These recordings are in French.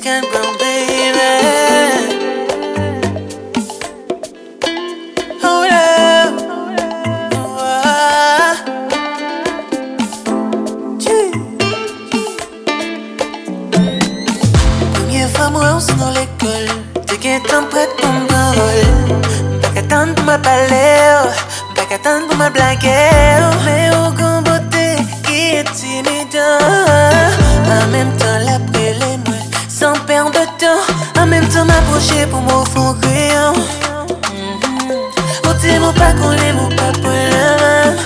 skin brown, baby. Oh, love. Première fois, moi, on s'en dans l'école. T'es qu'un temps prête pour me parole. Pas qu'attendre pour ma palais. Pas qu'attendre pour ma blague. Mais au grand beauté qui est timide. En même temps, l'après les mots, sans perdre de temps. En même temps, m'approcher pour m'offrir fond crayon. Côté mon pas qu'on est mon pas pour la même.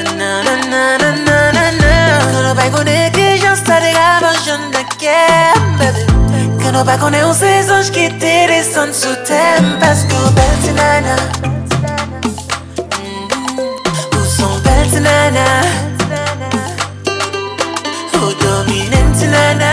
Quand on va connaître que j'en stade avant, j'en ai qu'à quand on va connaître, on sait anges qui te descendent sous thème. Parce que belle c'est nana. Où sont belles c'est nana. Où domine c'est nana.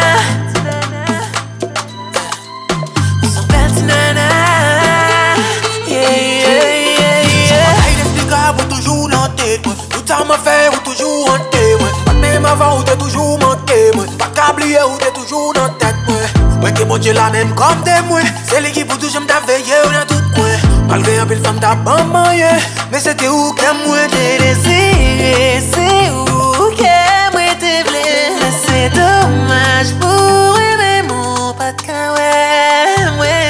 Où sont belles c'est nana. Yeah, yeah, yeah, yeah. Il explique ou toujours dans tête. Tout ça m'a fait ou toujours en tête. Pas même avant ou t'es toujours manqué. Pas câblier ou t'es toujours dans tête. Ouais, que mon Dieu la même comme des moi. C'est l'équipe pour toujours m't'a veillé ou dans tout coin. Malgré un peu de femme t'as pas maillé. Mais c'était où que moi T'es désiré, c'est où que moi t'es blé. Mais c'est dommage pour aimer mon pas de kawai. Ouais.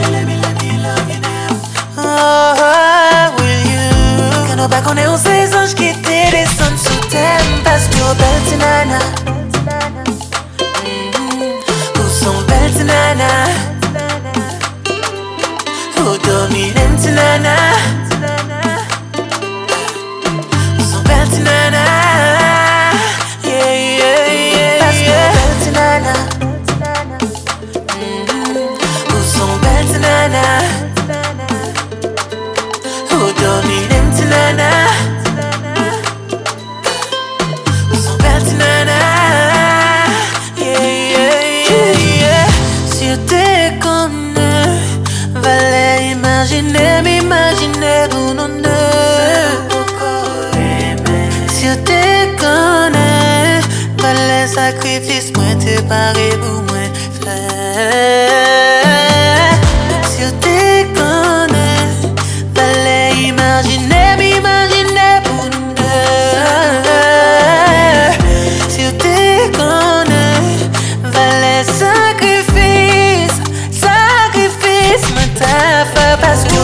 Oh, will you? Quand on va connaître, on sait anges qui te descendent sous thème. Parce que belle c'est nana. Belle nana, oh dominante nana, son belle nana, yeah yeah yeah. Parce que belle nana, oh son belle nana, oh dominante nana, son belle nana. M'imaginer pour nous deux. Si on te connaît, pas les sacrifices, moi te paré pour moi faire. Si on te connaît, pas les m'imaginer pour nous deux. Si on te connaît, pas les sacrifices, moi t'as fait parce que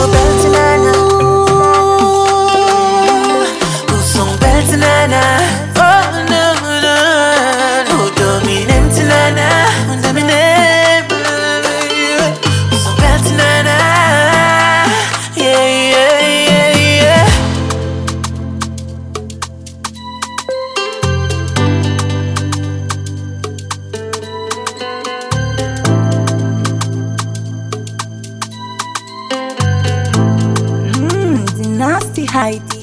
Nasty Heidi.